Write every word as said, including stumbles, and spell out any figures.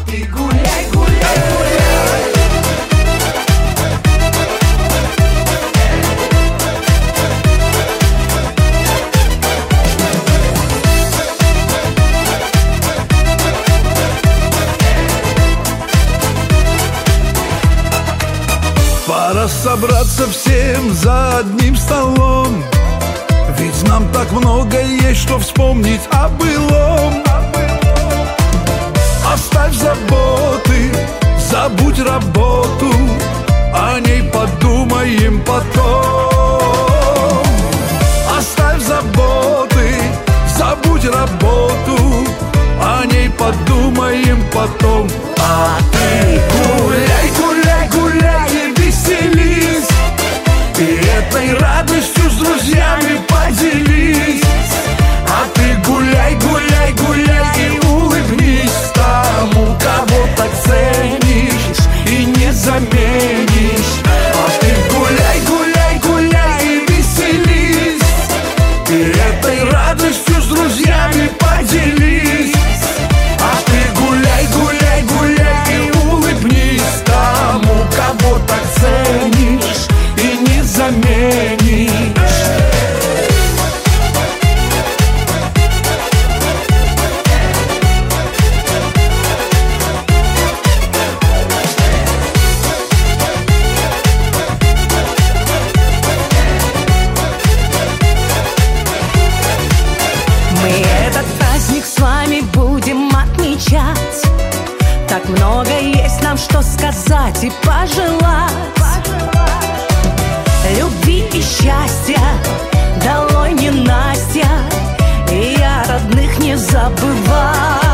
ты гуляй, гуляй, гуляй. Пора собраться всем за одним столом, ведь нам так много есть, что вспомнить о былом. Оставь заботы, забудь работу, о ней подумаем потом. Оставь заботы, забудь работу, о ней подумаем потом. А ты гуляй, гуляй, гуляй и веселись, и этой радостью с друзьями поделись. А ты гуляй, гуляй, гуляй и улыбнись тому, кого так ценишь и не заменишь. А ты гуляй, гуляй, гуляй и веселись, и этой радостью с друзьями поделись. А ты гуляй, гуляй, гуляй и улыбнись тому, кого так ценишь и не заменишь. Мы этот праздник с вами будем отмечать. Так много есть нам что сказать и пожелать. Любви и счастья, долой ненастья, и я родных не забывай.